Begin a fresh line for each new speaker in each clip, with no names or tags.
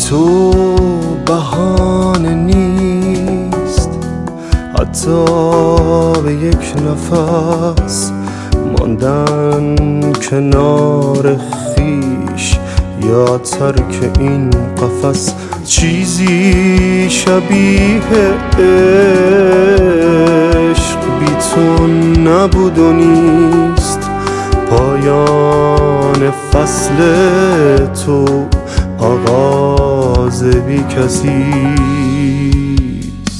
تو بهانه نیست، حتی به یک نفس ماندن کنار خیش یا ترک این قفس. چیزی شبیه عشق بی تو نبود و نیست، پایان فصل تو آغاز بی کسیست.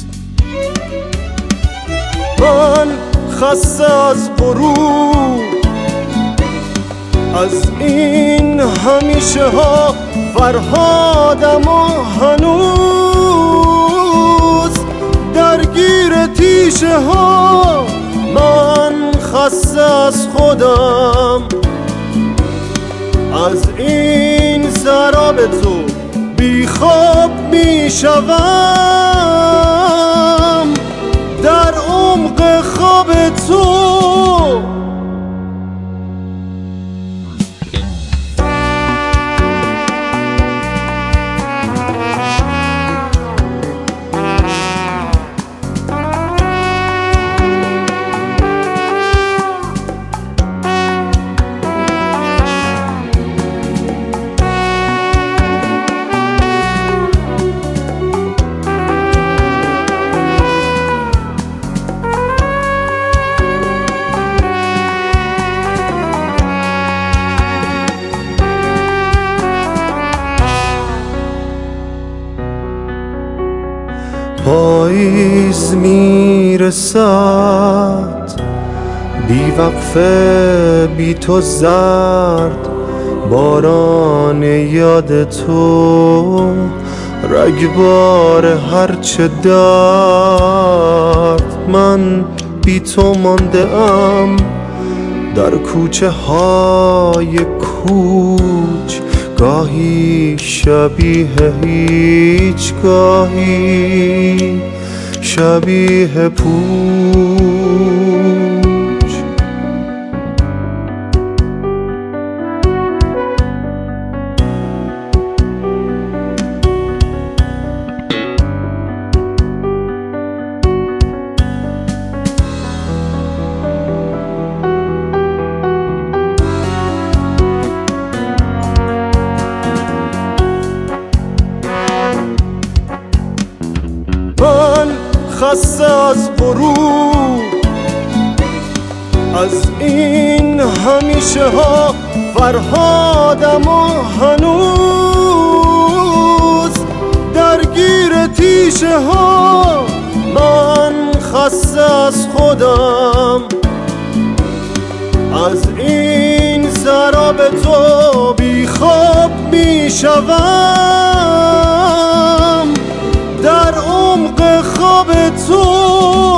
من خسته از غرور، از این همیشه ها فرهادم و هنوز درگیر تیشه ها. من خسته از خودم، از این سراب تو بی خواب می شوم در عمق خواب تو. پاییز میرسد بی وقفه، بی تو زرد باران یاد تو، رگبار هرچه درد. من بی تو مانده ام در کوچه های کوچ، گاهی شبیه هیچ، گاهی شبیه پوچ. من خسته از غرور، از این همیشه ها فرهادم و هنوز درگیر تیشه ها. من خسته از خودم، از این سراب تو بی خواب می شوم در عمق خواب تو.